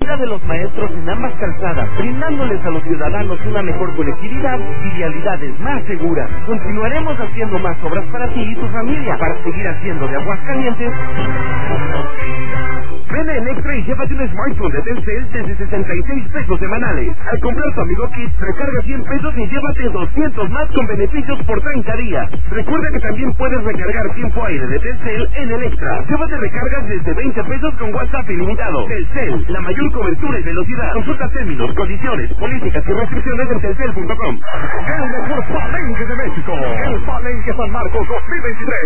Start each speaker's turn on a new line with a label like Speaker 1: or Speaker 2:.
Speaker 1: Escuela de los Maestros en ambas calzadas, brindándoles a los ciudadanos una mejor conectividad y vialidades más seguras. Continuaremos haciendo más obras para ti y tu familia, para seguir haciendo de Aguascalientes. Ven en Extra y llévate un smartphone de Telcel desde 66 pesos semanales. Al comprar tu Amigo Kit, recarga 100 pesos y llévate 200 más con beneficios por 30 días. Recuerda que también puedes recargar tiempo aire de Telcel en el Extra. Llévate recargas desde 20 pesos con WhatsApp ilimitado. Telcel, la mayor cobertura y velocidad. Consulta términos, condiciones, políticas y restricciones en telcel.com.
Speaker 2: El mejor Palenque de México. El Palenque San Marcos 2023.